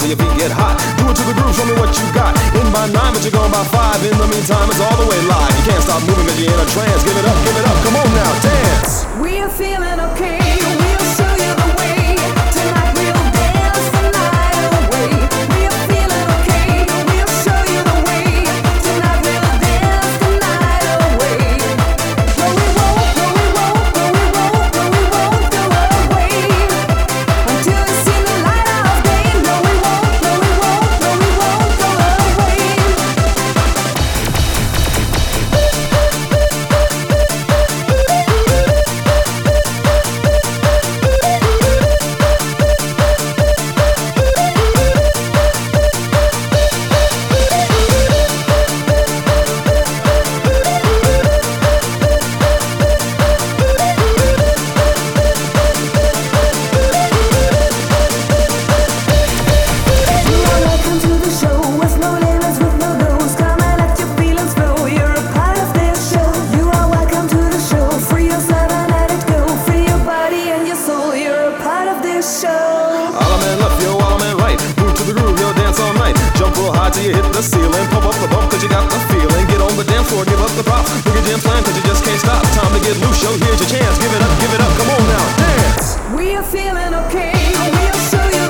till your feet get hot. Do it to the groove, show me what you got. In by 9, but you're gone by 5. In the meantime, it's all the way live. You can't stop moving cause you're in a trance. Give it up, come on now, dance. We are feeling okay, we'll show you the way. Tonight we'll dance the night away. We are feeling okay, we'll show you the way. Tonight we'll dance the night away. No we won't, no we won't, no we won't, no we won't go away. Until you see the light of day. No we won't, no we won't, no we won't go away. Welcome to the show with no limits, with no rules. Come and let your feelings flow. You're a part of this show. You are welcome to the show. Free yourself and let it go. Free your body and your soul. You're a part of this show. All a man left, yo, all a man right. Move to the groove, yo, dance all night. Jump real high till you hit the ceiling. Pump up the bump cause you got the feeling. Get on the dance floor, give up the pop. Look at your plan cause you just can't stop. Time to get loose, yo, here's your chance. Give it up, come on now, dance. We are feeling okay. We'll show you